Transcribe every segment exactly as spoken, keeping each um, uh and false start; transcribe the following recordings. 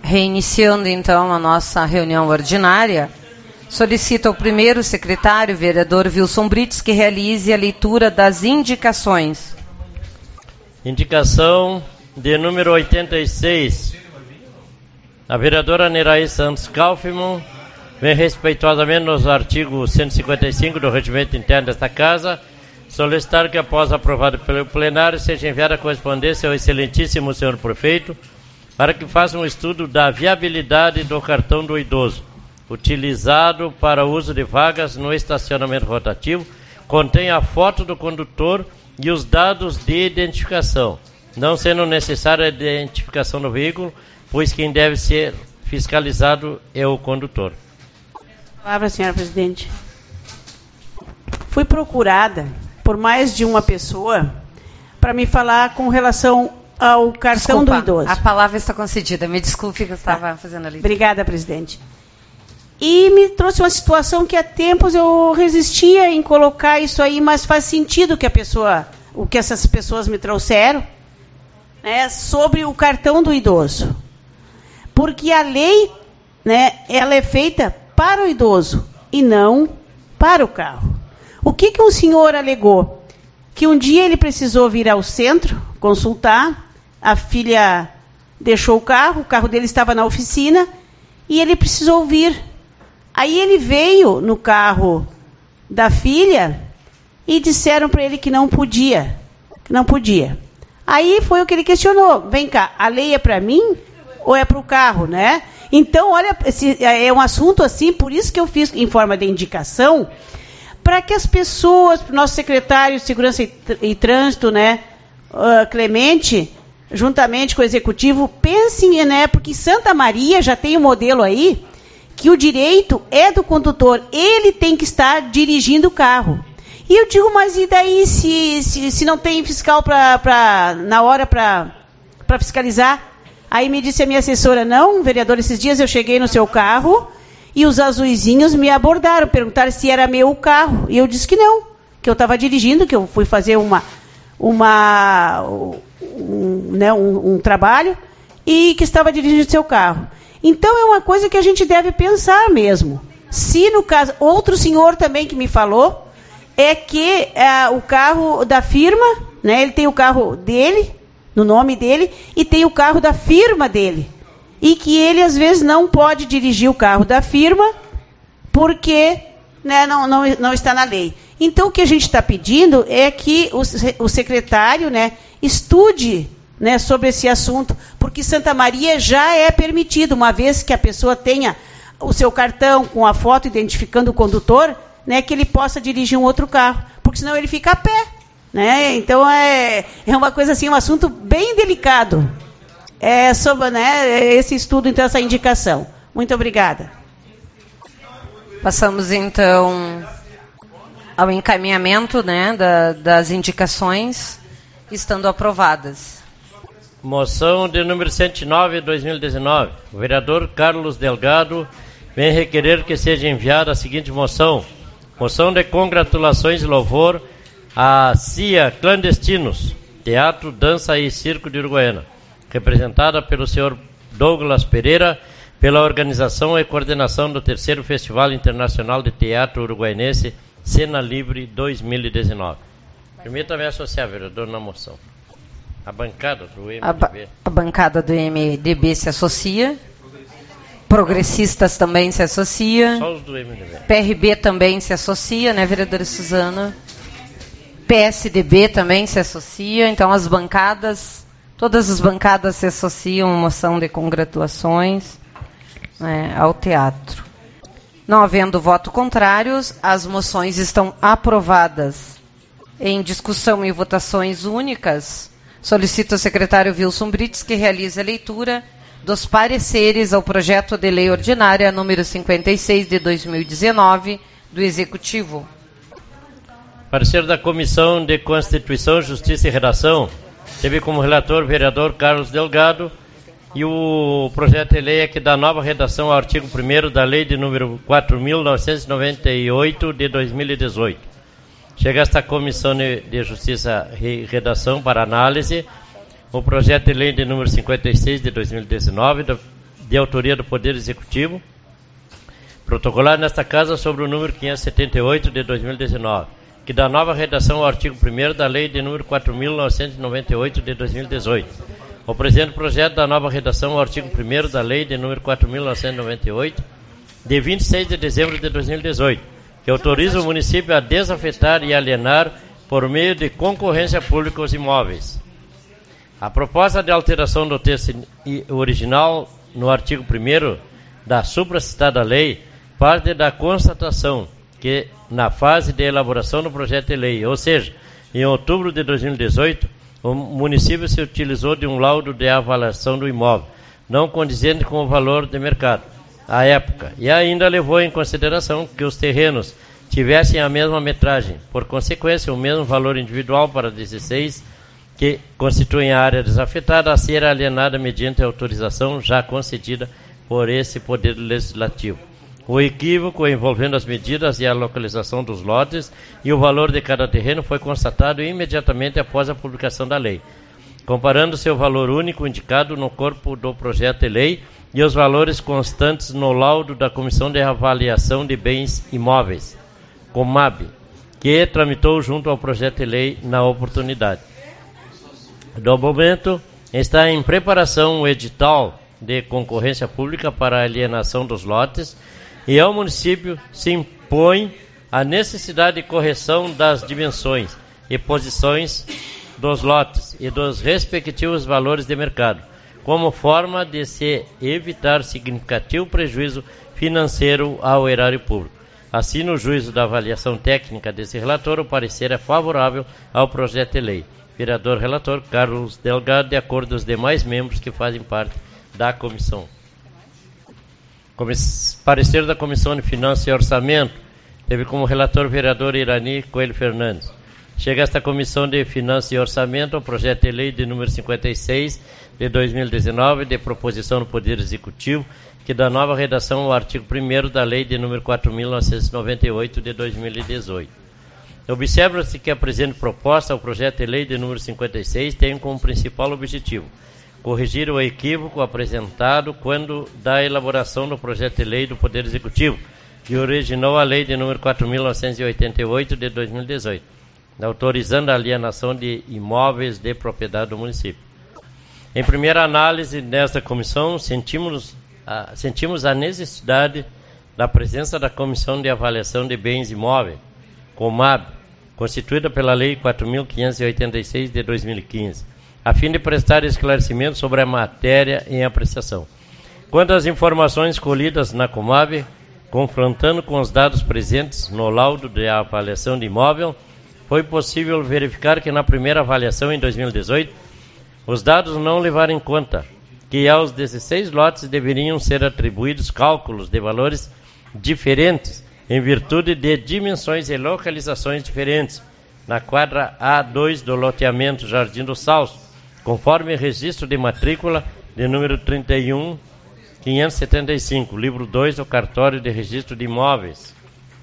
Reiniciando, então, a nossa reunião ordinária, solicito ao primeiro secretário, vereador Wilson Brites, que realize a leitura das indicações. Indicação de número oitenta e seis. A vereadora Neraí Santos Kaufmann vem respeitosamente nos artigos cento e cinquenta e cinco do regimento interno desta Casa solicitar que, após aprovado pelo plenário, seja enviada a correspondência ao excelentíssimo senhor prefeito para que faça um estudo da viabilidade do cartão do idoso, utilizado para uso de vagas no estacionamento rotativo, contém a foto do condutor e os dados de identificação, não sendo necessária a identificação do veículo, pois quem deve ser fiscalizado é o condutor. Palavra, senhora presidente. Fui procurada por mais de uma pessoa para me falar com relação ao cartão Desculpa, do idoso. A palavra está concedida. Me desculpe que eu estava tá. fazendo a leitura. Obrigada, presidente. E me trouxe uma situação que há tempos eu resistia em colocar isso aí, mas faz sentido que a pessoa, o que essas pessoas me trouxeram, né, sobre o cartão do idoso. Porque a lei, né, ela é feita para o idoso e não para o carro. O que, que um senhor alegou? Que um dia ele precisou vir ao centro consultar, a filha deixou o carro, o carro dele estava na oficina e ele precisou vir. Aí ele veio no carro da filha e disseram para ele que não podia, que não podia. Aí foi o que ele questionou. Vem cá, a lei é para mim ou é para o carro, né? Então, olha, esse é um assunto assim, por isso que eu fiz em forma de indicação, para que as pessoas, o nosso secretário de Segurança e, e Trânsito, né, uh, Clemente, juntamente com o Executivo, pensem, né, porque Santa Maria já tem um modelo aí, que o direito é do condutor, ele tem que estar dirigindo o carro. E eu digo, mas e daí se, se, se não tem fiscal pra, pra, na hora para fiscalizar? Aí me disse a minha assessora, não, vereador, esses dias eu cheguei no seu carro e os azuizinhos me abordaram, perguntaram se era meu o carro. E eu disse que não, que eu estava dirigindo, que eu fui fazer uma, uma, um, né, um, um trabalho e que estava dirigindo o seu carro. Então é uma coisa que a gente deve pensar mesmo. Se no caso, outro senhor também que me falou, é que é, o carro da firma, né, ele tem o carro dele, no nome dele, e tem o carro da firma dele. E que ele, às vezes, não pode dirigir o carro da firma porque, né, não, não, não está na lei. Então, o que a gente está pedindo é que o, o secretário, né, estude, né, sobre esse assunto, porque Santa Maria já é permitido, uma vez que a pessoa tenha o seu cartão com a foto identificando o condutor, né, que ele possa dirigir um outro carro, porque senão ele fica a pé. Né? Então, é, é uma coisa assim, um assunto bem delicado. É sobre, né, esse estudo, então, essa indicação. Muito obrigada. Passamos, então, ao encaminhamento, né, da, das indicações, estando aprovadas. Moção de número cento e nove de dois mil e dezenove. O vereador Carlos Delgado vem requerer que seja enviada a seguinte moção. Moção de congratulações e louvor a C I A Clandestinos, Teatro, Dança e Circo de Uruguaiana, representada pelo senhor Douglas Pereira, pela organização e coordenação do terceiro Festival Internacional de Teatro Uruguaiense, Cena Livre dois mil e dezenove. Permita-me associar, vereador, na moção. A bancada do M D B. A, ba- a bancada do M D B se associa. Progressistas também se associa. Só os do M D B. P R B também se associa, né, vereadora Suzana? P S D B também se associa. Então, as bancadas, todas as bancadas se associam à moção de congratulações, né, ao teatro. Não havendo voto contrários, as moções estão aprovadas. Em discussão e votações únicas, solicito ao secretário Wilson Brites que realize a leitura dos pareceres ao projeto de lei ordinária número cinquenta e seis de dois mil e dezenove do Executivo. Parecer da Comissão de Constituição, Justiça e Redação teve como relator o vereador Carlos Delgado, e o projeto de lei é que dá nova redação ao artigo primeiro da lei de número quatro mil novecentos e noventa e oito de dois mil e dezoito. Chega esta Comissão de Justiça e Redação para análise o projeto de lei de número cinquenta e seis de dois mil e dezenove, do, de autoria do Poder Executivo, protocolado nesta Casa sobre o número quinhentos e setenta e oito de dois mil e dezenove, que dá nova redação ao artigo primeiro da Lei de número quatro mil novecentos e noventa e oito de dois mil e dezoito. O presente projeto dá nova redação ao artigo primeiro da Lei de número quatro mil novecentos e noventa e oito de vinte e seis de dezembro de dois mil e dezoito, que autoriza o município a desafetar e alienar por meio de concorrência pública os imóveis. A proposta de alteração do texto original no artigo primeiro da supracitada lei parte da constatação que, na fase de elaboração do projeto de lei, ou seja, em outubro de dois mil e dezoito, o município se utilizou de um laudo de avaliação do imóvel, não condizente com o valor de mercado à época, e ainda levou em consideração que os terrenos tivessem a mesma metragem, por consequência, o mesmo valor individual para dezesseis, que constituem a área desafetada a ser alienada mediante a autorização já concedida por esse Poder Legislativo. O equívoco envolvendo as medidas e a localização dos lotes e o valor de cada terreno foi constatado imediatamente após a publicação da lei, comparando seu valor único indicado no corpo do projeto de lei e os valores constantes no laudo da Comissão de Avaliação de Bens Imóveis, Comab, que tramitou junto ao projeto de lei na oportunidade. No momento, está em preparação o edital de concorrência pública para a alienação dos lotes e ao município se impõe a necessidade de correção das dimensões e posições dos lotes e dos respectivos valores de mercado, como forma de se evitar significativo prejuízo financeiro ao erário público. Assim, no juízo da avaliação técnica desse relator, o parecer é favorável ao projeto de lei. Vereador relator Carlos Delgado, de acordo com os demais membros que fazem parte da comissão. Comiss... Parecer da Comissão de Finanças e Orçamento, teve como relator o vereador Irani Coelho Fernandes. Chega esta Comissão de Finanças e Orçamento o projeto de lei de número cinquenta e seis de dois mil e dezenove, de proposição do Poder Executivo, que dá nova redação ao artigo primeiro da Lei de número quatro mil novecentos e noventa e oito de dois mil e dezoito. Observa-se que a presente proposta, o projeto de lei de número cinquenta e seis, tem como principal objetivo corrigir o equívoco apresentado quando da elaboração do projeto de lei do Poder Executivo, que originou a lei de número quatro mil novecentos e oitenta e oito de dois mil e dezoito, autorizando a alienação de imóveis de propriedade do município. Em primeira análise nesta comissão, sentimos a, sentimos a necessidade da presença da Comissão de Avaliação de Bens Imóveis, Comab, constituída pela Lei quatro mil quinhentos e oitenta e seis de dois mil e quinze, a fim de prestar esclarecimento sobre a matéria em apreciação. Quanto às informações colhidas na Comab, confrontando com os dados presentes no laudo de avaliação de imóvel, foi possível verificar que na primeira avaliação, em dois mil e dezoito, os dados não levaram em conta que aos dezesseis lotes deveriam ser atribuídos cálculos de valores diferentes, em virtude de dimensões e localizações diferentes, na quadra A dois do loteamento Jardim do Salso, conforme registro de matrícula de número trinta e um mil quinhentos e setenta e cinco, livro dois do cartório de registro de imóveis.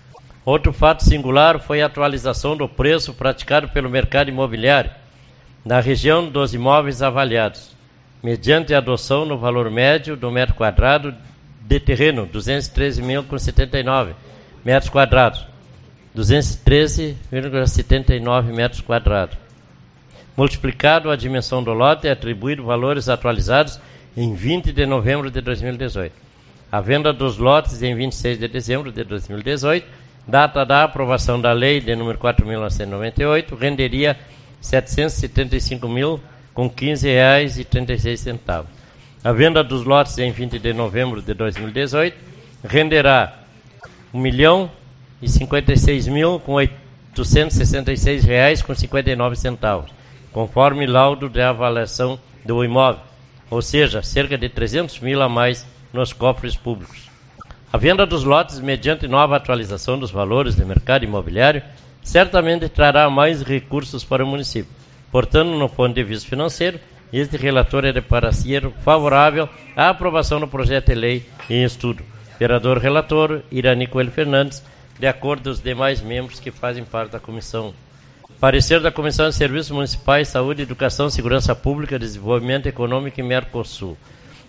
Outro fato singular foi a atualização do preço praticado pelo mercado imobiliário na região dos imóveis avaliados, mediante a adoção no valor médio do metro quadrado de terreno, duzentos e treze mil setenta e nove metros quadrados, duzentos e treze vírgula setenta e nove metros quadrados. Multiplicado a dimensão do lote e atribuído valores atualizados em vinte de novembro de dois mil e dezoito. A venda dos lotes em vinte e seis de dezembro de dois mil e dezoito, data da aprovação da lei de número quatro mil novecentos e noventa e oito, renderia setecentos e setenta e cinco mil com quinze reais e trinta e seis centavos. A venda dos lotes em vinte de novembro de dois mil e dezoito renderá um milhão e cinquenta e seis mil com oitocentos e sessenta e seis reais com cinquenta e nove centavos, conforme laudo de avaliação do imóvel, ou seja, cerca de trezentos mil a mais nos cofres públicos. A venda dos lotes mediante nova atualização dos valores do mercado imobiliário certamente trará mais recursos para o município. Portanto, no ponto de vista financeiro, este relator é de parecer favorável à aprovação do projeto de lei em estudo. Vereador relator Irani Coelho Fernandes, de acordo com os demais membros que fazem parte da comissão. Parecer da Comissão de Serviços Municipais, Saúde, Educação, Segurança Pública, Desenvolvimento Econômico e Mercosul.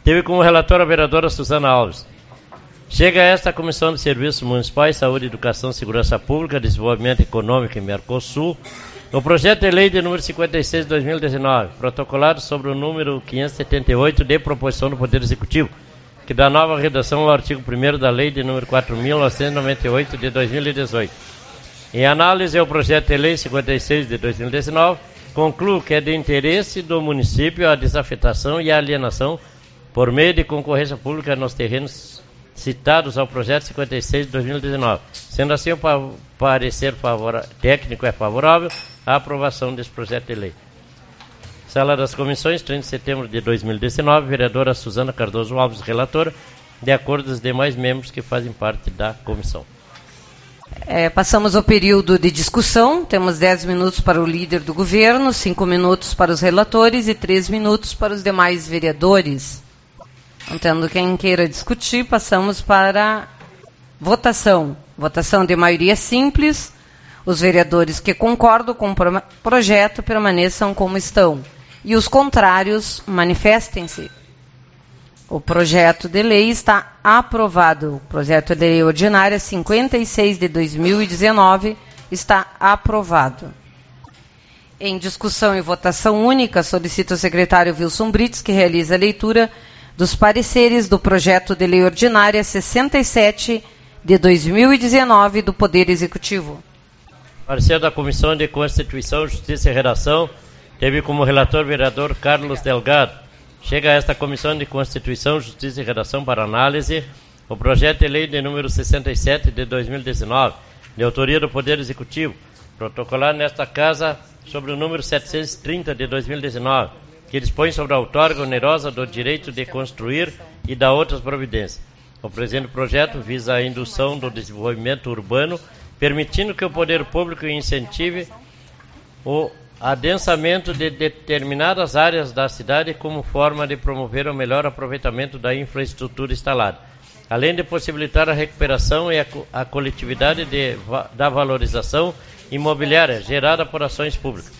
Teve como relatora a vereadora Suzana Alves. Chega a esta Comissão de Serviços Municipais, Saúde, Educação, Segurança Pública, Desenvolvimento Econômico e Mercosul, o projeto de lei de número cinquenta e seis de dois mil e dezenove, protocolado sobre o número quinhentos e setenta e oito de proposição do Poder Executivo, que dá nova redação ao artigo primeiro da lei de número quatro mil novecentos e noventa e oito de dois mil e dezoito. Em análise ao projeto de lei cinquenta e seis de dois mil e dezenove, concluo que é de interesse do município a desafetação e a alienação por meio de concorrência pública nos terrenos citados ao projeto cinquenta e seis de dois mil e dezenove. Sendo assim, o parecer técnico é favorável à aprovação desse projeto de lei. Sala das Comissões, trinta de setembro de dois mil e dezenove, vereadora Suzana Cardoso Alves, relatora, de acordo com os demais membros que fazem parte da comissão. É, passamos ao período de discussão. Temos dez minutos para o líder do governo, cinco minutos para os relatores e três minutos para os demais vereadores. Não tendo quem queira discutir, passamos para votação. Votação de maioria simples. Os vereadores que concordam com o projeto permaneçam como estão. E os contrários, manifestem-se. O projeto de lei está aprovado. O projeto de lei ordinária cinquenta e seis de dois mil e dezenove está aprovado. Em discussão e votação única, solicito ao secretário Wilson Brits que realize a leitura dos pareceres do projeto de lei ordinária sessenta e sete de dois mil e dezenove do Poder Executivo. Parecer da Comissão de Constituição, Justiça e Redação teve como relator o vereador Carlos Delgado. Chega a esta Comissão de Constituição, Justiça e Redação para análise o projeto de lei de número sessenta e sete de dois mil e dezenove, de autoria do Poder Executivo, protocolar nesta Casa sobre o número setecentos e trinta de dois mil e dezenove, que dispõe sobre a outorga onerosa do direito de construir e da outras providências. O presente projeto visa a indução do desenvolvimento urbano, permitindo que o poder público incentive o adensamento de determinadas áreas da cidade como forma de promover o melhor aproveitamento da infraestrutura instalada, além de possibilitar a recuperação e a, a coletividade de, da valorização imobiliária gerada por ações públicas.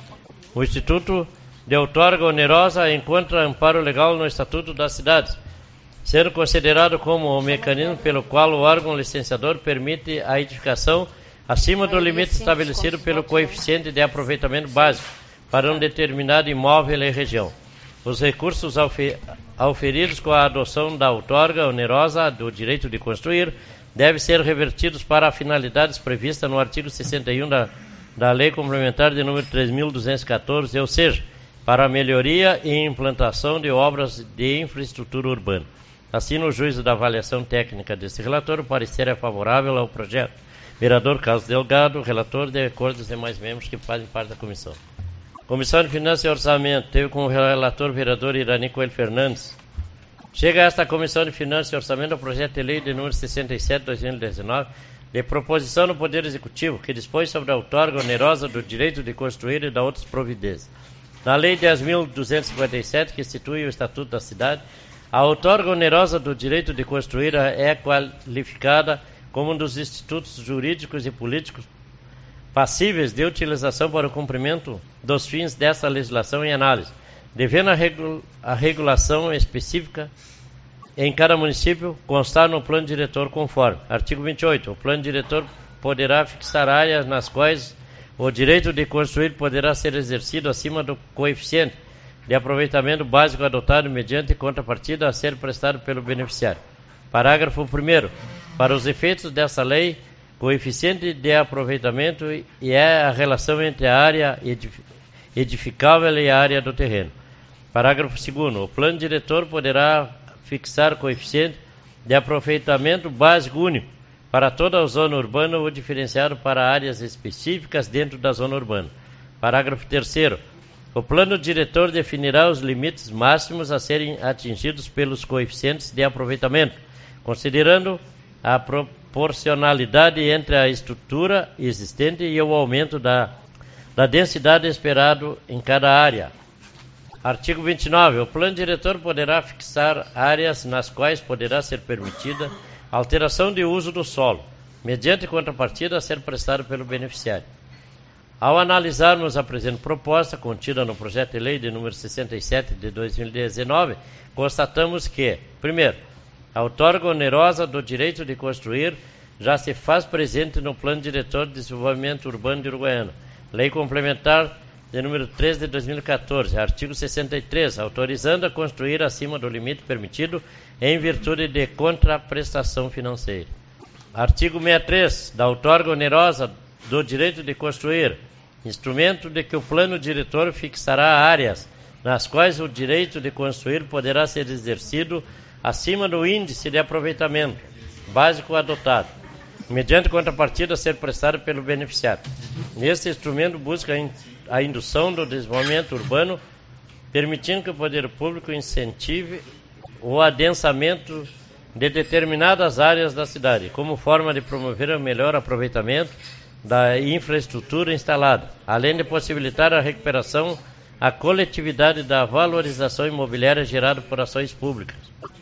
O Instituto de outorga onerosa encontra amparo legal no Estatuto das Cidades, sendo considerado como o mecanismo pelo qual o órgão licenciador permite a edificação acima do limite estabelecido pelo coeficiente de aproveitamento básico para um determinado imóvel e região. Os recursos auferidos com a adoção da outorga onerosa do direito de construir devem ser revertidos para finalidades previstas no artigo sessenta e um da, da Lei Complementar de número três mil duzentos e catorze, ou seja, para a melhoria e implantação de obras de infraestrutura urbana. Assim, no juízo da avaliação técnica deste relator, o parecer é favorável ao projeto. Vereador Carlos Delgado, relator, de acordo com os demais membros que fazem parte da comissão. Comissão de Finanças e Orçamento, teve como relator o vereador Irani Coelho Fernandes. Chega a esta Comissão de Finanças e Orçamento o projeto de lei de número sessenta e sete de dois mil e dezenove, de proposição do Poder Executivo, que dispõe sobre a outorga onerosa do direito de construir e da outras providências. Na Lei dez mil duzentos e cinquenta e sete, que institui o Estatuto da Cidade, a outorga onerosa do direito de construir é qualificada como um dos institutos jurídicos e políticos passíveis de utilização para o cumprimento dos fins desta legislação em análise, devendo a, regula- a regulação específica em cada município constar no plano diretor conforme. Artigo vinte e oito. O plano diretor poderá fixar áreas nas quais o direito de construir poderá ser exercido acima do coeficiente de aproveitamento básico adotado mediante contrapartida a ser prestado pelo beneficiário. Parágrafo primeiro. Para os efeitos dessa lei, coeficiente de aproveitamento e é a relação entre a área edif- edificável e a área do terreno. Parágrafo segundo. O plano diretor poderá fixar coeficiente de aproveitamento básico único para toda a zona urbana ou diferenciado para áreas específicas dentro da zona urbana. Parágrafo terceiro. O plano diretor definirá os limites máximos a serem atingidos pelos coeficientes de aproveitamento, considerando a proporcionalidade entre a estrutura existente e o aumento da, da densidade esperado em cada área. Artigo vinte e nove. O plano diretor poderá fixar áreas nas quais poderá ser permitida alteração de uso do solo, mediante contrapartida a ser prestada pelo beneficiário. Ao analisarmos a presente proposta, contida no projeto de lei de número sessenta e sete de dois mil e dezenove, constatamos que, primeiro, a outorga onerosa do direito de construir já se faz presente no Plano Diretor de Desenvolvimento Urbano de Uruguaiana, Lei Complementar de número três de dois mil e quatorze, artigo sessenta e três, autorizando a construir acima do limite permitido em virtude de contraprestação financeira. Artigo sessenta e três, da outorga onerosa do direito de construir, instrumento de que o plano diretor fixará áreas nas quais o direito de construir poderá ser exercido acima do índice de aproveitamento básico adotado, mediante contrapartida a ser prestada pelo beneficiário. Este instrumento busca a indução do desenvolvimento urbano, permitindo que o poder público incentive o adensamento de determinadas áreas da cidade, como forma de promover o melhor aproveitamento da infraestrutura instalada, além de possibilitar a recuperação à coletividade da valorização imobiliária gerada por ações públicas.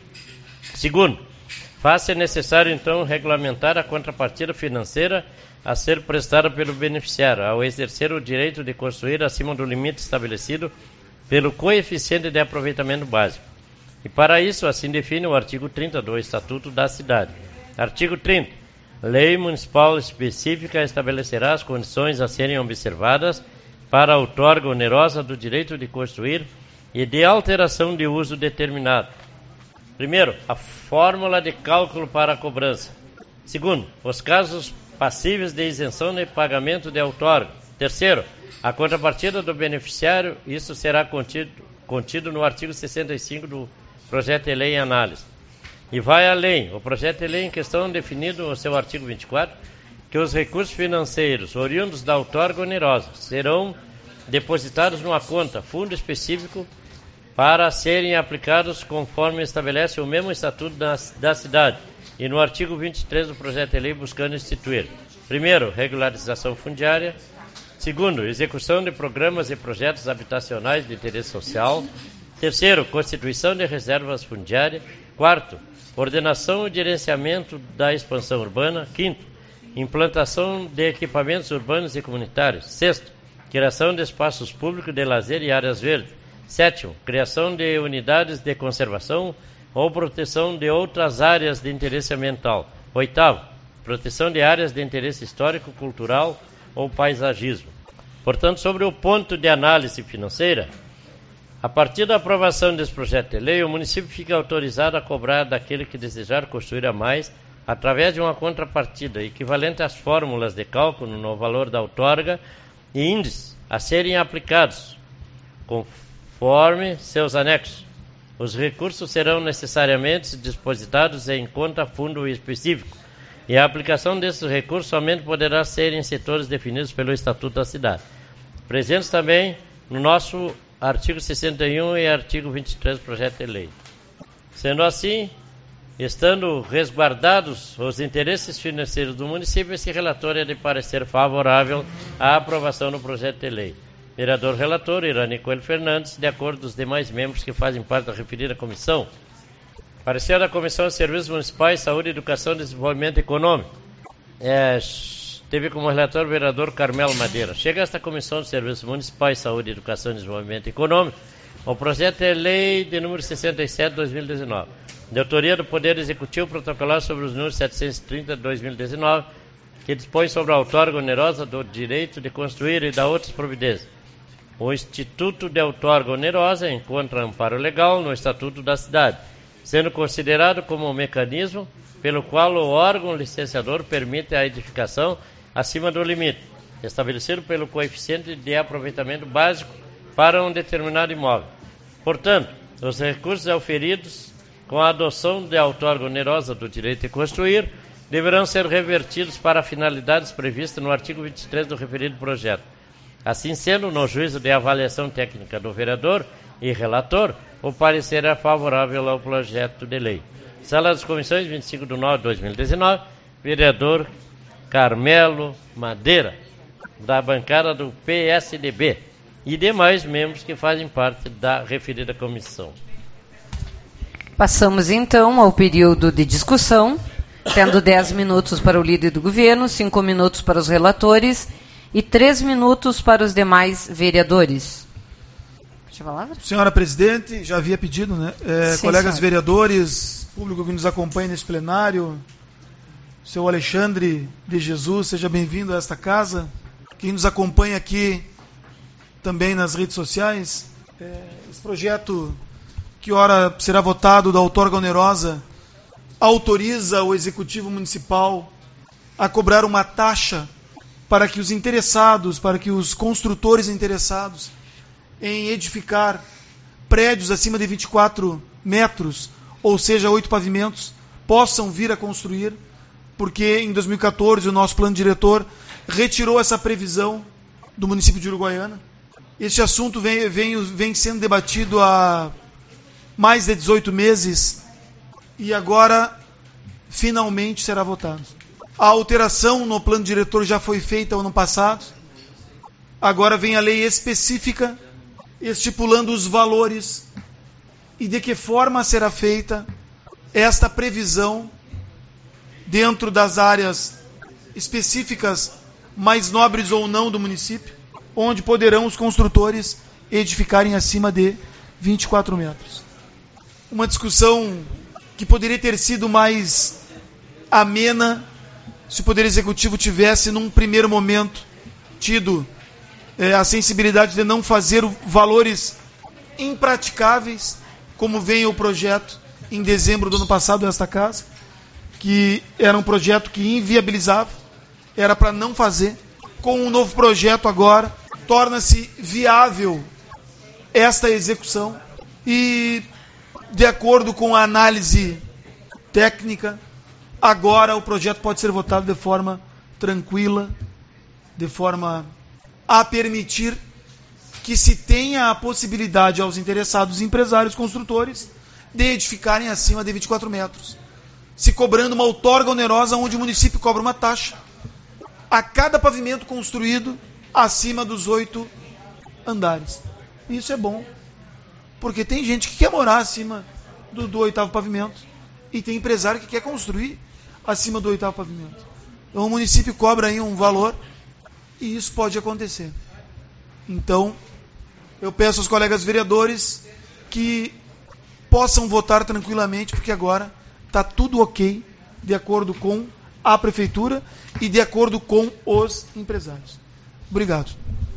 Segundo, faz-se necessário, então, regulamentar a contrapartida financeira a ser prestada pelo beneficiário, ao exercer o direito de construir acima do limite estabelecido pelo coeficiente de aproveitamento básico. E para isso, assim define o artigo trinta do Estatuto da Cidade. Artigo trinta. Lei municipal específica estabelecerá as condições a serem observadas para a outorga onerosa do direito de construir e de alteração de uso determinado. Primeiro, a fórmula de cálculo para a cobrança. Segundo, os casos passíveis de isenção de pagamento de outorga. Terceiro, a contrapartida do beneficiário, isso será contido, contido no artigo sessenta e cinco do projeto de lei em análise. E vai além, o projeto de lei em questão definido no seu artigo vinte e quatro, que os recursos financeiros oriundos da outorga onerosa serão depositados numa conta, fundo específico, para serem aplicados conforme estabelece o mesmo Estatuto da, da Cidade, e no artigo vinte e três do projeto de lei buscando instituir, primeiro, regularização fundiária, segundo, execução de programas e projetos habitacionais de interesse social, terceiro, constituição de reservas fundiárias, quarto, ordenação e gerenciamento da expansão urbana, quinto, implantação de equipamentos urbanos e comunitários, sexto, criação de espaços públicos de lazer e áreas verdes, sétimo, criação de unidades de conservação ou proteção de outras áreas de interesse ambiental, oitavo, proteção de áreas de interesse histórico, cultural ou paisagismo. Portanto, sobre o ponto de análise financeira, a partir da aprovação desse projeto de lei, o município fica autorizado a cobrar daquele que desejar construir a mais, através de uma contrapartida equivalente às fórmulas de cálculo no valor da outorga e índices a serem aplicados, conforme seus anexos. Os recursos serão necessariamente depositados em conta fundo específico, e a aplicação desses recursos somente poderá ser em setores definidos pelo Estatuto da Cidade. Presentes também no nosso artigo sessenta e um e artigo vinte e três do projeto de lei. Sendo assim, estando resguardados os interesses financeiros do município, esse relatório é de parecer favorável à aprovação do projeto de lei. Vereador relator, Irani Coelho Fernandes, de acordo com os demais membros que fazem parte da referida comissão. Parecer da Comissão de Serviços Municipais, Saúde, Educação e Desenvolvimento Econômico. É, teve como relator o vereador Carmelo Madeira. Chega esta Comissão de Serviços Municipais, Saúde, Educação e Desenvolvimento Econômico o projeto de lei de número sessenta e sete de dois mil e dezenove. De autoria do Poder Executivo protocolar sobre os números setecentos e trinta de dois mil e dezenove, que dispõe sobre a outorga onerosa do direito de construir e da outras providências. O Instituto de Outorga Onerosa encontra amparo legal no Estatuto da Cidade, sendo considerado como um mecanismo pelo qual o órgão licenciador permite a edificação acima do limite, estabelecido pelo coeficiente de aproveitamento básico para um determinado imóvel. Portanto, os recursos auferidos com a adoção da outorga onerosa do direito de construir deverão ser revertidos para finalidades previstas no artigo vinte e três do referido projeto. Assim sendo, no juízo de avaliação técnica do vereador e relator, o parecer é favorável ao projeto de lei. Sala das Comissões, vinte e cinco de nove de dois mil e dezenove, vereador Carmelo Madeira, da bancada do P S D B, e demais membros que fazem parte da referida comissão. Passamos então ao período de discussão, tendo dez minutos para o líder do governo, cinco minutos para os relatores e três minutos para os demais vereadores. Puxa a palavra. Senhora Presidente, já havia pedido, né? É, Sim, colegas senhora. vereadores, público que nos acompanha nesse plenário, seu Alexandre de Jesus, seja bem-vindo a esta casa. Quem nos acompanha aqui também nas redes sociais, é, esse projeto que ora será votado da outorga onerosa autoriza o Executivo Municipal a cobrar uma taxa para que os interessados, para que os construtores interessados em edificar prédios acima de vinte e quatro metros, ou seja, oito pavimentos, possam vir a construir, porque em dois mil e quatorze o nosso plano diretor retirou essa previsão do município de Uruguaiana. Este assunto vem, vem, vem sendo debatido há mais de dezoito meses e agora finalmente será votado. A alteração no plano diretor já foi feita ano passado, agora vem a lei específica estipulando os valores e de que forma será feita esta previsão dentro das áreas específicas, mais nobres ou não do município, onde poderão os construtores edificarem acima de vinte e quatro metros. Uma discussão que poderia ter sido mais amena se o Poder Executivo tivesse, num primeiro momento, tido é, a sensibilidade de não fazer valores impraticáveis, como veio o projeto em dezembro do ano passado nesta casa, que era um projeto que inviabilizava, era para não fazer. Com um novo projeto agora, torna-se viável esta execução e, de acordo com a análise técnica, agora o projeto pode ser votado de forma tranquila, de forma a permitir que se tenha a possibilidade aos interessados empresários construtores de edificarem acima de vinte e quatro metros, se cobrando uma outorga onerosa onde o município cobra uma taxa a cada pavimento construído acima dos oito andares. Isso é bom, porque tem gente que quer morar acima do, do oitavo pavimento e tem empresário que quer construir acima do oitavo pavimento. Então o município cobra aí um valor e isso pode acontecer. Então, eu peço aos colegas vereadores que possam votar tranquilamente, porque agora está tudo ok, de acordo com a prefeitura e de acordo com os empresários. Obrigado.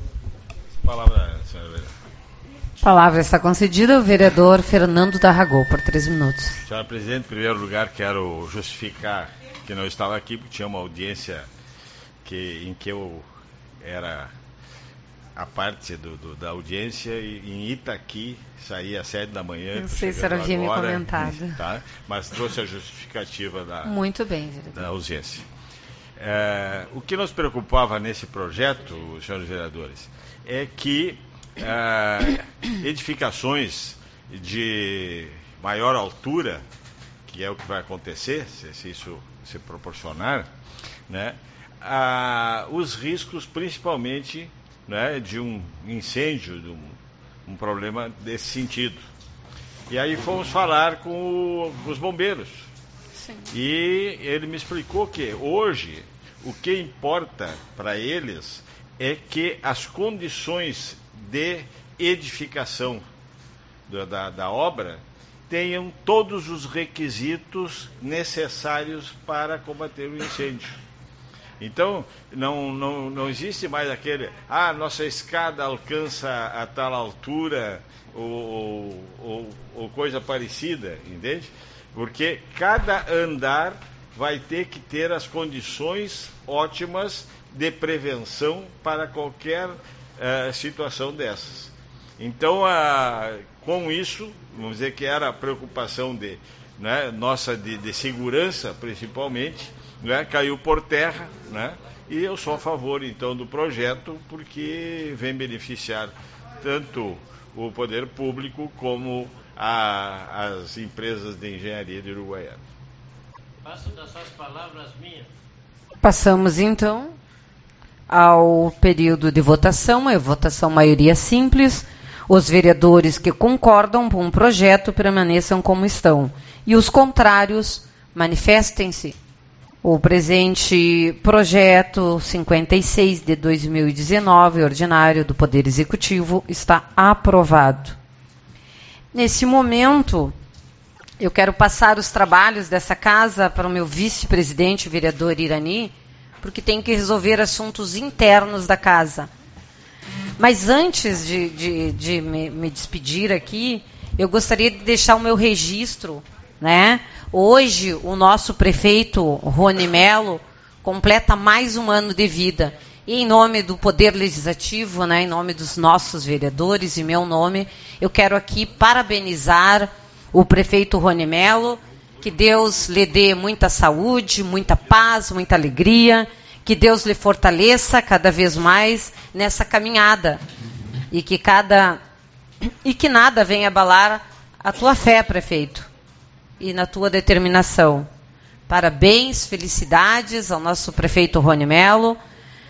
Palavra, senhora vereadora. A palavra está concedida ao vereador Fernando Tarragó, por três minutos. Senhora Presidente, em primeiro lugar, quero justificar que não estava aqui, porque tinha uma audiência que, em que eu era a parte do, do, da audiência e, em Itaqui, saí às sete da manhã. Não sei se era havia me comentado. Tá? Mas trouxe a justificativa da, Muito bem, vereador. da ausência. É, o que nos preocupava nesse projeto, senhores vereadores, é que é, edificações de maior altura, que é o que vai acontecer, se, se isso se proporcionar, né, a, os riscos principalmente, né, de um incêndio, de um, um problema desse sentido. E aí fomos falar com o, os bombeiros. Sim. E ele me explicou que hoje o que importa para eles é que as condições de edificação da, da, da obra tenham todos os requisitos necessários para combater o incêndio. Então, não, não, não existe mais aquele, ah, nossa escada alcança a tal altura, ou, ou, ou coisa parecida, entende? Porque cada andar vai ter que ter as condições ótimas de prevenção para qualquer uh, situação dessas. Então, uh, com isso, vamos dizer que era a preocupação de, né, nossa de, de segurança, principalmente, né, caiu por terra, né, e eu sou a favor, então, do projeto, porque vem beneficiar tanto o poder público como a, as empresas de engenharia de Uruguaiana. Passo das suas palavras minhas. Passamos, então, ao período de votação, é votação maioria simples. Os vereadores que concordam com o projeto permaneçam como estão. E os contrários, manifestem-se. O presente projeto cinquenta e seis de dois mil e dezenove, ordinário do Poder Executivo, está aprovado. Nesse momento, eu quero passar os trabalhos dessa casa para o meu vice-presidente, o vereador Irani, porque tem que resolver assuntos internos da casa. Mas antes de, de, de me, me despedir aqui, eu gostaria de deixar o meu registro, né? Hoje, o nosso prefeito, Rony Melo, completa mais um ano de vida. E em nome do Poder Legislativo, né, em nome dos nossos vereadores e meu nome, eu quero aqui parabenizar o prefeito Rony Melo, que Deus lhe dê muita saúde, muita paz, muita alegria, que Deus lhe fortaleça cada vez mais nessa caminhada e que, cada, e que nada venha abalar a tua fé, prefeito, e na tua determinação. Parabéns, felicidades ao nosso prefeito Rony Melo,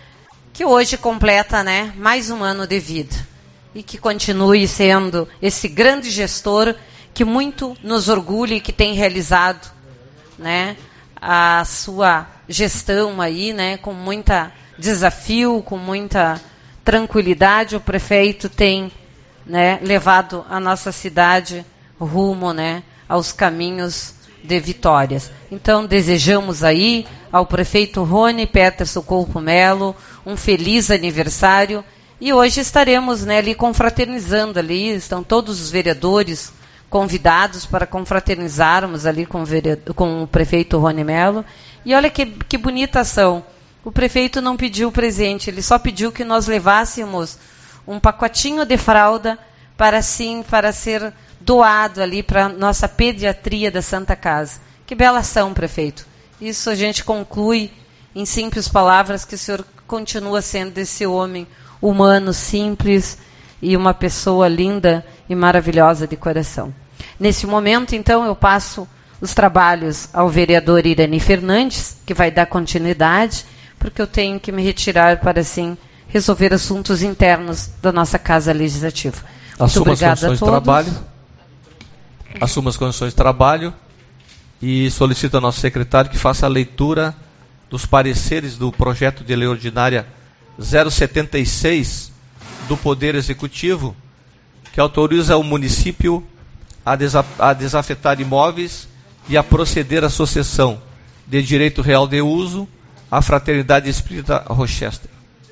que hoje completa, né, mais um ano de vida e que continue sendo esse grande gestor que muito nos orgulha e que tem realizado, né, a sua gestão aí, né, com muita desafio, com muita tranquilidade. O prefeito tem, né, levado a nossa cidade rumo, né, aos caminhos de vitórias. Então, desejamos aí ao prefeito Rony Peterson Couto Melo um feliz aniversário e hoje estaremos, né, ali confraternizando ali, estão todos os vereadores convidados para confraternizarmos ali com o, vereador, com o prefeito Rony Melo. E olha que, que bonita ação. O prefeito não pediu presente, ele só pediu que nós levássemos um pacotinho de fralda para, sim, para ser doado ali para a nossa pediatria da Santa Casa. Que bela ação, prefeito. Isso a gente conclui em simples palavras que o senhor continua sendo esse homem humano, simples e uma pessoa linda e maravilhosa de coração. Nesse momento, então, eu passo os trabalhos ao vereador Irani Fernandes, que vai dar continuidade, porque eu tenho que me retirar para, assim, resolver assuntos internos da nossa Casa Legislativa. Muito Assuma obrigada as condições a todos. de trabalho. Assuma as condições de trabalho e solicito ao nosso secretário que faça a leitura dos pareceres do projeto de lei ordinária zero setenta e seis do Poder Executivo, que autoriza o município a, desa a desafetar imóveis e a proceder à sucessão de direito real de uso à Fraternidade Espírita Rochester.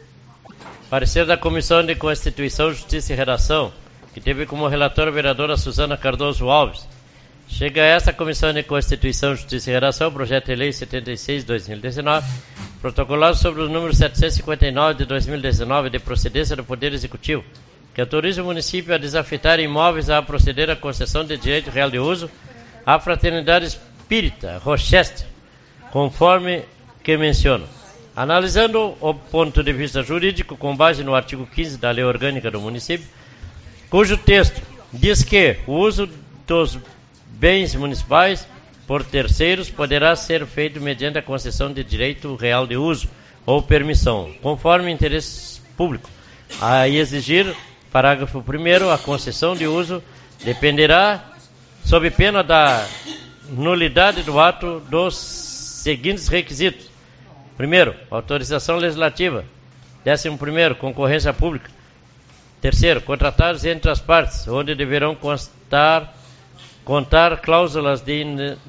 Parecer da Comissão de Constituição, Justiça e Redação, que teve como relatora a vereadora Suzana Cardoso Alves. Chega a esta Comissão de Constituição, Justiça e Redação o projeto de lei setenta e seis de dois mil e dezenove, protocolado sobre o número setecentos e cinquenta e nove de dois mil e dezenove de procedência do Poder Executivo, que autoriza o município a desafetar imóveis a proceder à concessão de direito real de uso à Fraternidade Espírita Rochester, conforme que menciono. Analisando o ponto de vista jurídico, com base no artigo quinze da Lei Orgânica do Município, cujo texto diz que o uso dos bens municipais por terceiros poderá ser feito mediante a concessão de direito real de uso ou permissão, conforme interesse público. A exigir, parágrafo primeiro, a concessão de uso dependerá, sob pena da nulidade do ato, dos seguintes requisitos. Primeiro, autorização legislativa. Décimo primeiro, concorrência pública. Terceiro, contratados entre as partes, onde deverão constar, contar cláusulas de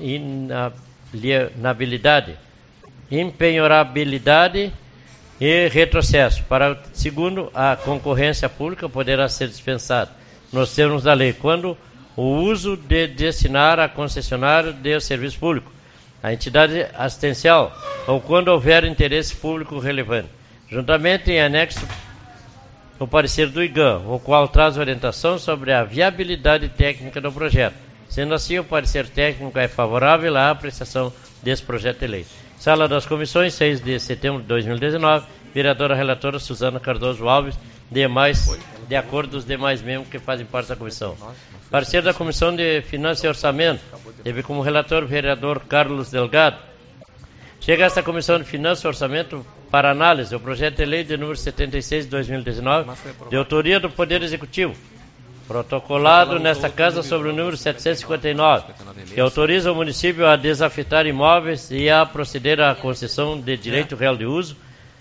inalienabilidade, impenhorabilidade e retrocesso. Para segundo, a concorrência pública poderá ser dispensada, nos termos da lei, quando o uso de destinar a concessionário de serviço público, a entidade assistencial, ou quando houver interesse público relevante. Juntamente em anexo o parecer do I G A M, o qual traz orientação sobre a viabilidade técnica do projeto. Sendo assim, o parecer técnico é favorável à apreciação desse projeto de lei. Sala das Comissões, seis de setembro de dois mil e dezenove, vereadora relatora Suzana Cardoso Alves, demais, de acordo com os demais membros que fazem parte da comissão. Parecer da Comissão de Finanças e Orçamento, teve como relator o vereador Carlos Delgado. Chega a esta Comissão de Finanças e Orçamento para análise o projeto de lei de número setenta e seis de dois mil e dezenove, de autoria do Poder Executivo, Protocolado nesta casa sobre o número setecentos e cinquenta e nove, que autoriza o município a desafetar imóveis e a proceder à concessão de direito real de uso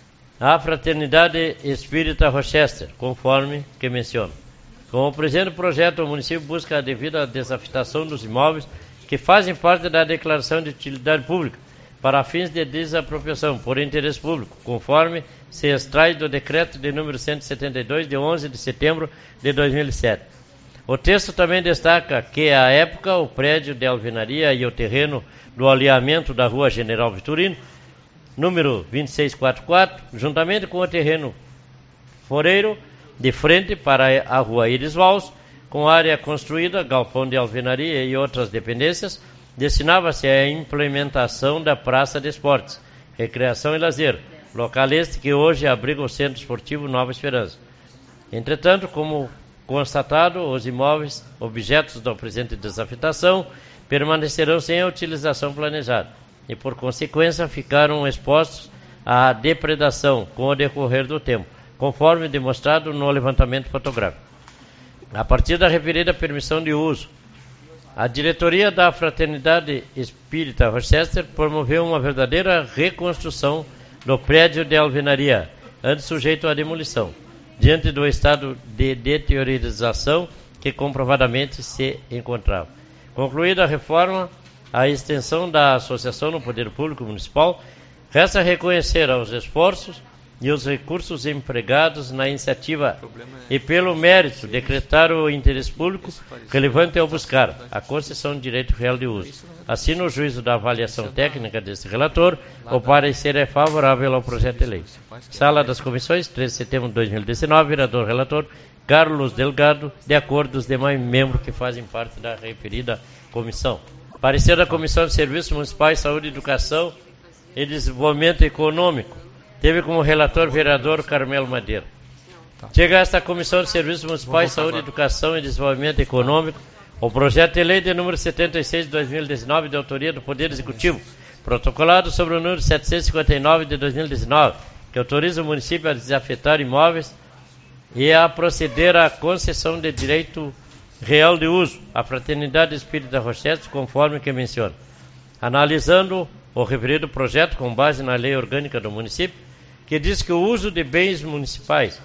à Fraternidade Espírita Rochester, conforme que menciono. Com o presente projeto, o município busca a devida desafetação dos imóveis que fazem parte da declaração de utilidade pública para fins de desapropriação por interesse público, conforme se extrai do decreto de número cento e setenta e dois, de onze de setembro de dois mil e sete. O texto também destaca que, à época, o prédio de alvenaria e o terreno do alinhamento da Rua General Vitorino, número vinte e seis quarenta e quatro, juntamente com o terreno foreiro, de frente para a Rua Iris Valls, com área construída, galpão de alvenaria e outras dependências, destinava-se à implementação da Praça de Esportes, Recreação e Lazer, local este que hoje abriga o Centro Esportivo Nova Esperança. Entretanto, como constatado, os imóveis, objetos da presente desafetação, permanecerão sem a utilização planejada e, por consequência, ficaram expostos à depredação com o decorrer do tempo, conforme demonstrado no levantamento fotográfico. A partir da referida permissão de uso, a diretoria da Fraternidade Espírita Rochester promoveu uma verdadeira reconstrução do prédio de alvenaria, antes sujeito à demolição, diante do estado de deteriorização que comprovadamente se encontrava. Concluída a reforma, a extensão da associação no Poder Público Municipal, resta reconhecer aos esforços e os recursos empregados na iniciativa e, pelo mérito, decretar o interesse público relevante ao buscar a concessão de direito real de uso. Assim, no juízo da avaliação técnica deste relator, o parecer é favorável ao projeto de lei. Sala das Comissões, treze de setembro de dois mil e dezenove, vereador relator Carlos Delgado, de acordo com os demais membros que fazem parte da referida comissão. Parecer da Comissão de Serviços Municipais, Saúde, Educação e Desenvolvimento Econômico. Teve como relator vereador Carmelo Madeira. Chega a esta Comissão de Serviços Municipais, Saúde, Educação e Desenvolvimento Econômico o projeto de lei de número setenta e seis de dois mil e dezenove, de autoria do Poder Executivo, protocolado sobre o número setecentos e cinquenta e nove de dois mil e dezenove, que autoriza o município a desafetar imóveis e a proceder à concessão de direito real de uso à Fraternidade Espírita Rochester, conforme que menciono. Analisando o referido projeto com base na lei orgânica do município, que diz que o uso de bens municipais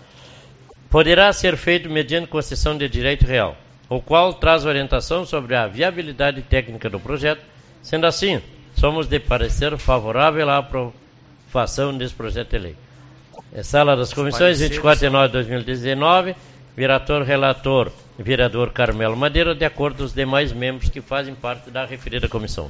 poderá ser feito mediante concessão de direito real, o qual traz orientação sobre a viabilidade técnica do projeto. Sendo assim, somos de parecer favorável à aprovação desse projeto de lei. É Sala das Comissões, vinte e quatro de nove de dois mil e dezenove, vereador relator, vereador Carmelo Madeira, de acordo com os demais membros que fazem parte da referida comissão.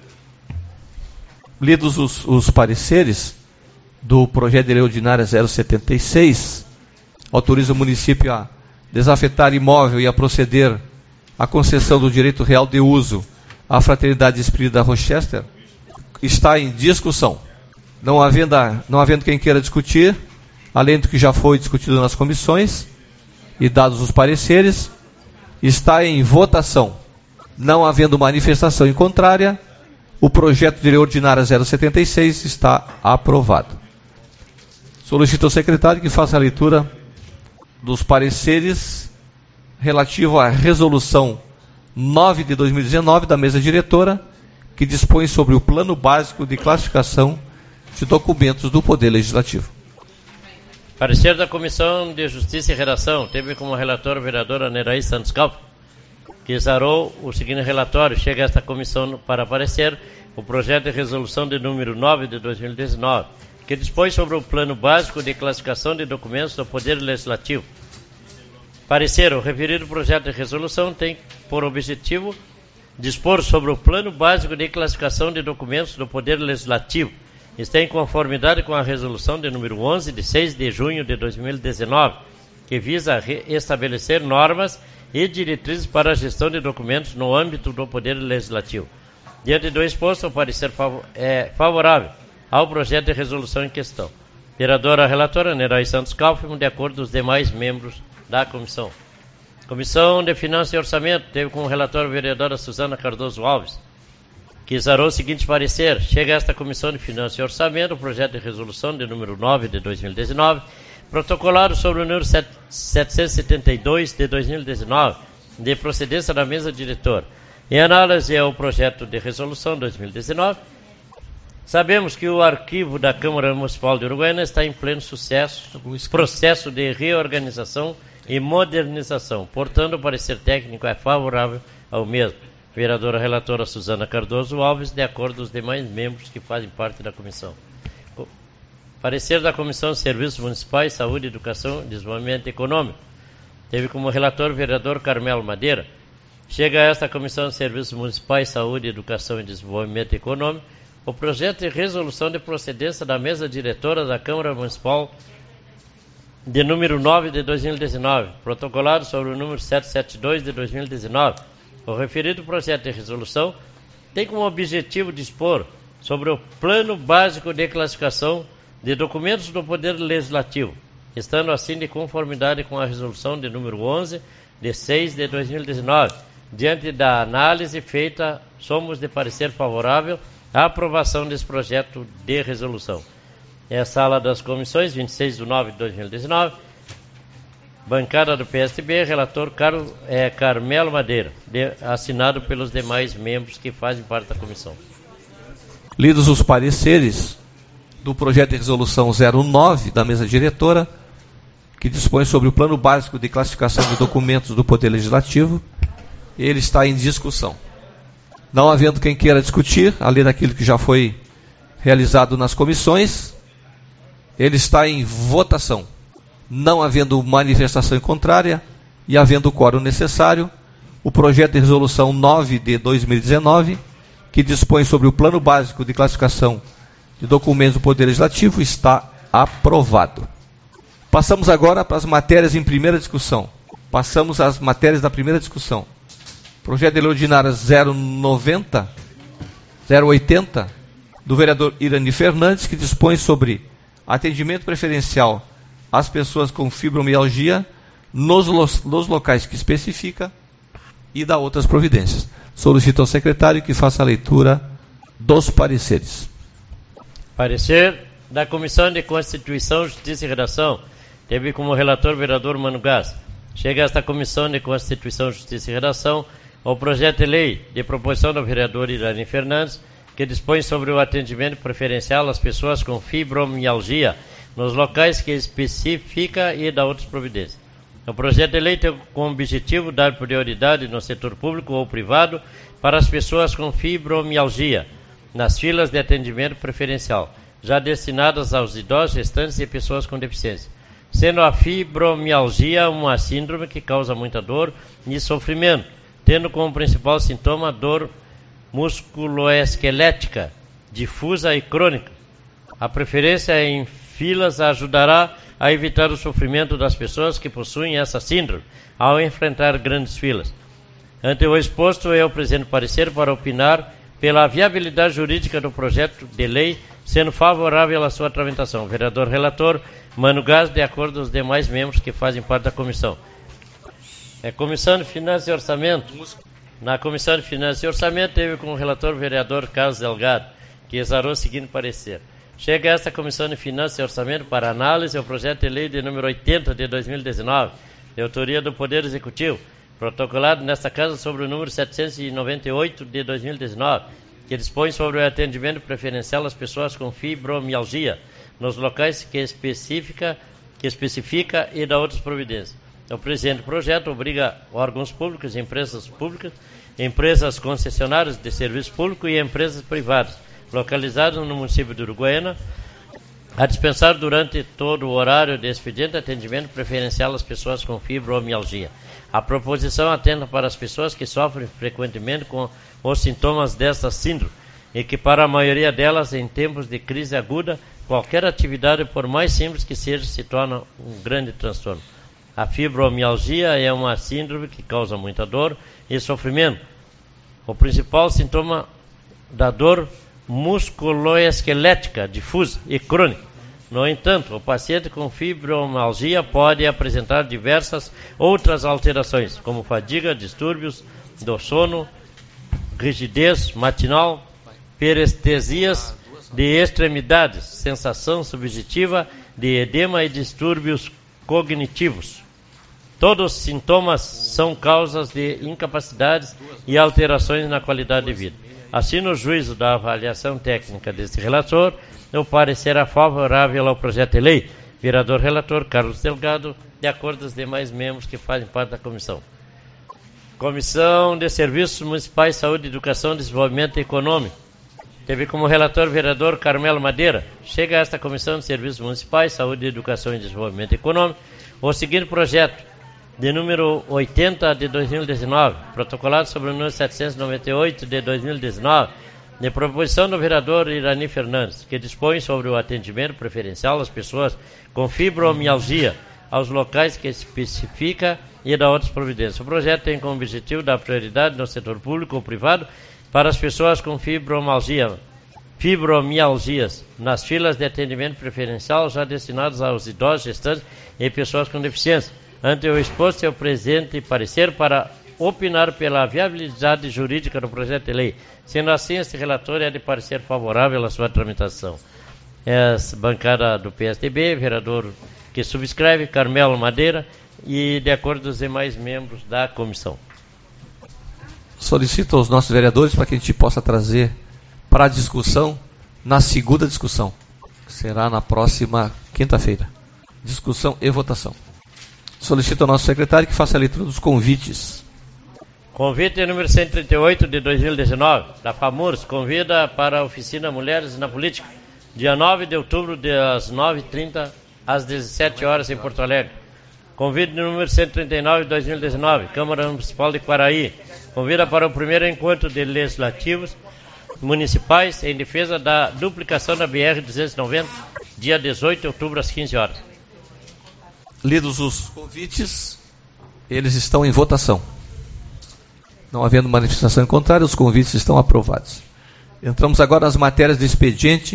Lidos os, os pareceres do projeto de lei ordinária zero setenta e seis, autoriza o município a desafetar imóvel e a proceder à concessão do direito real de uso à Fraternidade Espírita Rochester, está em discussão. Não havendo, não havendo quem queira discutir, além do que já foi discutido nas comissões e dados os pareceres, está em votação. Não havendo manifestação em contrária, o projeto de lei ordinária zero setenta e seis está aprovado. Solicito ao secretário que faça a leitura dos pareceres relativo à resolução nove de dois mil e dezenove da mesa diretora, que dispõe sobre o plano básico de classificação de documentos do Poder Legislativo. Parecer da Comissão de Justiça e Redação, teve como relator o vereador Aneraí Santos Calvo, que exarou o seguinte relatório. Chega a esta comissão para aparecer o projeto de resolução de número nove de dois mil e dezenove, que dispõe sobre o plano básico de classificação de documentos do Poder Legislativo. Parecer, o referido projeto de resolução tem por objetivo dispor sobre o plano básico de classificação de documentos do Poder Legislativo. Está em conformidade com a resolução de número onze, de seis de junho de dois mil e dezenove, que visa estabelecer normas e diretrizes para a gestão de documentos no âmbito do Poder Legislativo. Diante do exposto, o parecer fav- é favorável ao projeto de resolução em questão. Vereadora relatora Aneraí Santos Kaufmann, de acordo com os demais membros da comissão. Comissão de Finanças e Orçamento, teve como relator a vereadora Suzana Cardoso Alves, que exarou o seguinte parecer. Chega a esta Comissão de Finanças e Orçamento o projeto de resolução de número nove de dois mil e dezenove, Protocolado sobre o número setecentos e setenta e dois de dois mil e dezenove, de procedência da mesa diretora. Em análise ao projeto de resolução dois mil e dezenove, sabemos que o arquivo da Câmara Municipal de Uruguaiana está em pleno sucesso, processo de reorganização e modernização. Portanto, o parecer técnico é favorável ao mesmo. Vereadora relatora Suzana Cardoso Alves, de acordo com os demais membros que fazem parte da comissão. Parecer da Comissão de Serviços Municipais, Saúde, Educação e Desenvolvimento Econômico. Teve como relator o vereador Carmelo Madeira. Chega a esta Comissão de Serviços Municipais, Saúde, Educação e Desenvolvimento Econômico o projeto de resolução de procedência da mesa diretora da Câmara Municipal de número nove de dois mil e dezenove, protocolado sobre o número setecentos e setenta e dois de dois mil e dezenove. O referido projeto de resolução tem como objetivo dispor sobre o plano básico de classificação de documentos do Poder Legislativo, estando assim de conformidade com a resolução de número onze de seis de dois mil e dezenove. Diante da análise feita, somos de parecer favorável à aprovação desse projeto de resolução. É a sala das comissões, vinte e seis de nove de dois mil e dezenove, bancada do P S B, relator Carlos, é, Carmelo Madeira, de, assinado pelos demais membros que fazem parte da comissão. Lidos os pareceres do projeto de resolução zero nove da mesa diretora, que dispõe sobre o plano básico de classificação de documentos do Poder Legislativo, ele está em discussão. Não havendo quem queira discutir, além daquilo que já foi realizado nas comissões, ele está em votação. Não havendo manifestação contrária e havendo o quórum necessário, o projeto de resolução nove de dois mil e dezenove, que dispõe sobre o plano básico de classificação de documentos do Poder Legislativo, está aprovado. Passamos agora para as matérias em primeira discussão. Passamos às matérias da primeira discussão. Projeto de lei ordinária zero noventa, zero oitenta, do vereador Irani Fernandes, que dispõe sobre atendimento preferencial às pessoas com fibromialgia nos, lo nos locais que especifica e dá outras providências. Solicito ao secretário que faça a leitura dos pareceres. Parecer da Comissão de Constituição, Justiça e Redação. Teve como relator o vereador Mano Gás. Chega a esta Comissão de Constituição, Justiça e Redação o projeto de lei de proposição do vereador Irani Fernandes, que dispõe sobre o atendimento preferencial às pessoas com fibromialgia nos locais que especifica e dá outras providências. O projeto de lei tem como objetivo dar prioridade no setor público ou privado para as pessoas com fibromialgia nas filas de atendimento preferencial, já destinadas aos idosos, gestantes e pessoas com deficiência. Sendo a fibromialgia uma síndrome que causa muita dor e sofrimento, tendo como principal sintoma a dor musculoesquelética, difusa e crônica. A preferência em filas ajudará a evitar o sofrimento das pessoas que possuem essa síndrome ao enfrentar grandes filas. Ante o exposto, eu apresento parecer para opinar pela viabilidade jurídica do projeto de lei, sendo favorável à sua tramitação. Vereador relator Mano Gás, de acordo com os demais membros que fazem parte da comissão. É Comissão de Finanças e Orçamento. Na Comissão de Finanças e Orçamento teve como relator o vereador Carlos Delgado, que exarou o seguinte parecer. Chega a esta Comissão de Finanças e Orçamento para análise o projeto de lei de número oitenta de dois mil e dezenove, de autoria do Poder Executivo, protocolado nesta casa sobre o número setecentos e noventa e oito de dois mil e dezenove, que dispõe sobre o atendimento preferencial às pessoas com fibromialgia, nos locais que especifica, que especifica e dá outras providências. O presente projeto obriga órgãos públicos, empresas públicas, empresas concessionárias de serviço público e empresas privadas, localizadas no município de Uruguaiana, a dispensar durante todo o horário de expediente atendimento preferencial às pessoas com fibromialgia. A proposição atenta para as pessoas que sofrem frequentemente com os sintomas desta síndrome e que, para a maioria delas, em tempos de crise aguda, qualquer atividade, por mais simples que seja, se torna um grande transtorno. A fibromialgia é uma síndrome que causa muita dor e sofrimento. O principal sintoma da dor musculoesquelética, difusa e crônica. No entanto, o paciente com fibromialgia pode apresentar diversas outras alterações, como fadiga, distúrbios do sono, rigidez matinal, perestesias de extremidades, sensação subjetiva de edema e distúrbios cognitivos. Todos os sintomas são causas de incapacidades e alterações na qualidade de vida. Assim, no juízo da avaliação técnica deste relator, o parecer será favorável ao projeto de lei. Vereador relator Carlos Delgado, de acordo com os demais membros que fazem parte da comissão. Comissão de Serviços Municipais, Saúde, Educação e Desenvolvimento Econômico. Teve como relator o vereador Carmelo Madeira. Chega a esta Comissão de Serviços Municipais, Saúde, Educação e Desenvolvimento Econômico o seguinte projeto, de número oitenta de dois mil e dezenove, protocolado sobre o número setecentos e noventa e oito de dois mil e dezenove, de proposição do vereador Irani Fernandes, que dispõe sobre o atendimento preferencial às pessoas com fibromialgia, aos locais que especifica e da outras providências. O projeto tem como objetivo dar prioridade no setor público ou privado para as pessoas com fibromialgia, fibromialgias nas filas de atendimento preferencial já destinadas aos idosos, gestantes e pessoas com deficiência. Ante o exposto, eu presente parecer para opinar pela viabilidade jurídica do projeto de lei. Sendo assim, este relatório é de parecer favorável à sua tramitação. É a bancada do P S D B, vereador que subscreve, Carmelo Madeira, e de acordo com os demais membros da comissão. Solicito aos nossos vereadores para que a gente possa trazer para a discussão na segunda discussão, que será na próxima quinta-feira. Discussão e votação. Solicito ao nosso secretário que faça a leitura dos convites. Convite número cento e trinta e oito de dois mil e dezenove, da FAMURS, convida para a oficina Mulheres na Política, dia nove de outubro, das nove e trinta às dezessete horas em Porto Alegre. Convite número cento e trinta e nove de dois mil e dezenove, Câmara Municipal de Quaraí, convida para o primeiro encontro de legislativos municipais em defesa da duplicação da B R duzentos e noventa, dia dezoito de outubro às quinze horas. Lidos os convites, eles estão em votação. Não havendo manifestação em contrário, os convites estão aprovados. Entramos agora nas matérias de expediente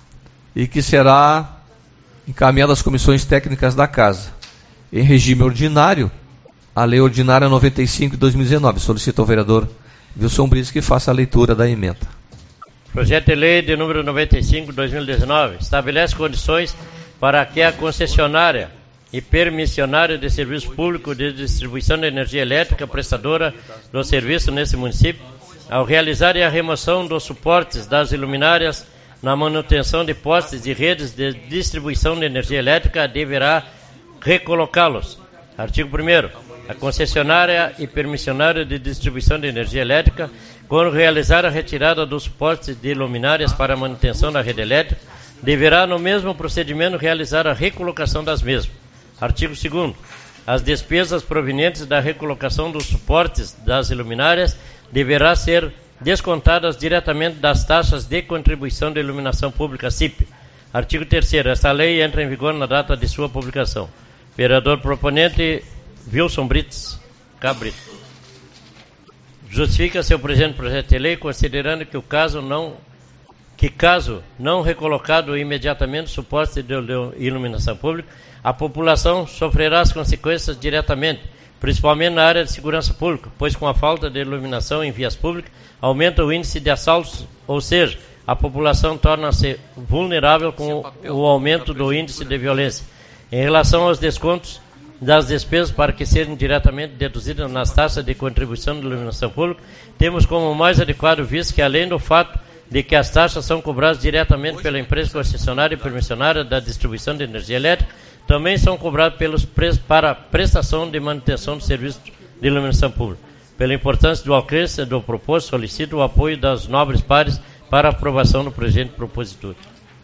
e que será encaminhada às comissões técnicas da Casa. Em regime ordinário, a Lei Ordinária noventa e cinco de dois mil e dezenove. Solicito ao vereador Wilson Briz que faça a leitura da emenda. Projeto de Lei de número noventa e cinco de dois mil e dezenove estabelece condições para que a concessionária e permissionária de serviço público de distribuição de energia elétrica prestadora do serviço nesse município, ao realizar a remoção dos suportes das luminárias na manutenção de postes e redes de distribuição de energia elétrica, deverá recolocá-los. Artigo primeiro. A concessionária e permissionária de distribuição de energia elétrica, quando realizar a retirada dos suportes de luminárias para a manutenção da rede elétrica, deverá, no mesmo procedimento, realizar a recolocação das mesmas. Artigo segundo. As despesas provenientes da recolocação dos suportes das luminárias deverá ser descontadas diretamente das taxas de contribuição de iluminação pública C I P. Artigo terceiro. Esta lei entra em vigor na data de sua publicação. Vereador proponente Wilson Brits Cabrito. Justifica-se o presente projeto de lei considerando que o caso não que caso não recolocado imediatamente suporte de iluminação pública, a população sofrerá as consequências diretamente, principalmente na área de segurança pública, pois com a falta de iluminação em vias públicas, aumenta o índice de assaltos, ou seja, a população torna-se vulnerável com o aumento do índice de violência. Em relação aos descontos das despesas para que sejam diretamente deduzidas nas taxas de contribuição de iluminação pública, temos como mais adequado visto que, além do fato de que as taxas são cobradas diretamente pela empresa concessionária e permissionária da distribuição de energia elétrica, também são cobradas pelos preços para prestação de manutenção do serviço de iluminação pública. Pela importância do alcance do proposto, solicito o apoio das nobres pares para a aprovação do presente propositura.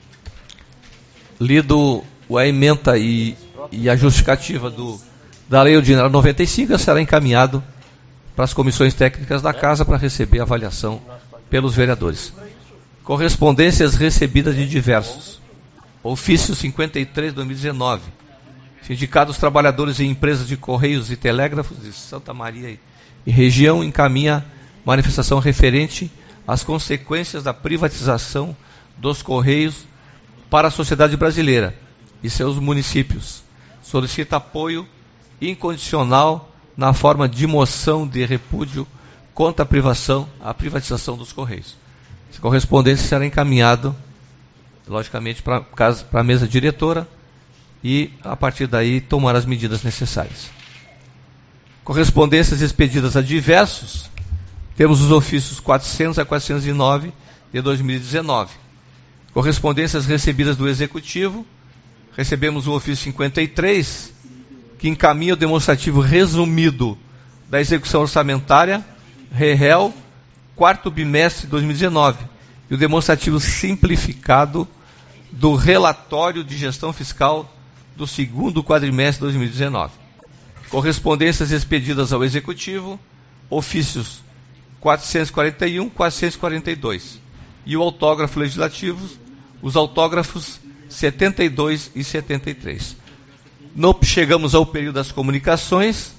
Lido a ementa e, e a justificativa do, da Lei Ordinária noventa e cinco, será encaminhado para as comissões técnicas da Casa para receber avaliação pelos vereadores. Correspondências recebidas de diversos. Ofício cinquenta e três de dois mil e dezenove. Sindicato dos Trabalhadores e Empresas de Correios e Telégrafos de Santa Maria e, e região encaminha manifestação referente às consequências da privatização dos Correios para a sociedade brasileira e seus municípios. Solicita apoio incondicional na forma de moção de repúdio contra a privação, a privatização dos Correios. Essa correspondência será encaminhada, logicamente, para a mesa diretora e, a partir daí, tomar as medidas necessárias. Correspondências expedidas a diversos, temos os ofícios quatrocentos a quatrocentos e nove de dois mil e dezenove. Correspondências recebidas do Executivo, recebemos o ofício cinquenta e três, que encaminha o demonstrativo resumido da execução orçamentária, R E L, quarto bimestre de dois mil e dezenove, e o demonstrativo simplificado do relatório de gestão fiscal do segundo quadrimestre de dois mil e dezenove. Correspondências expedidas ao Executivo, ofícios quatrocentos e quarenta e um, quatrocentos e quarenta e dois. E o autógrafo legislativo, os autógrafos setenta e dois e setenta e três. No, chegamos ao período das comunicações.